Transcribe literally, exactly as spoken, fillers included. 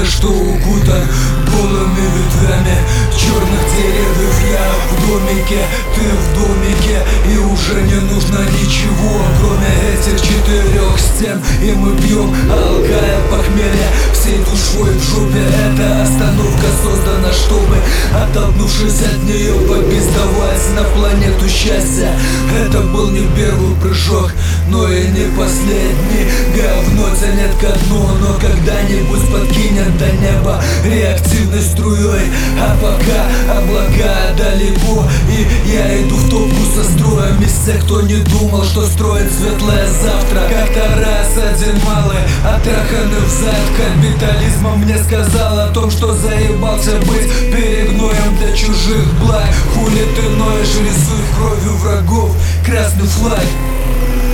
солнце, что укутан голыми ветвями черных деревьев. Я в домике, ты в домике, и уже не нужно ничего, кроме этих четырех стен. И мы пьем, алкая похмелье всей душой в жопе. Эта остановка создана, чтобы, оттолкнувшись от нее, попиздовать на планету счастья. Это был не первый прыжок, но и не последний. Говно тянет ко дну, но когда-нибудь подкинет до неба реактивной струей. А пока облака далеко, и я иду в топку со строем из тех, кто не думал, что строит светлое завтра. Как-то раз один малый, отраханный взад капитализмом, мне сказал о том, что заебался быть перегноем для чужих благ. Хули ты ноешь, рисуй кровью врагов красный флаг.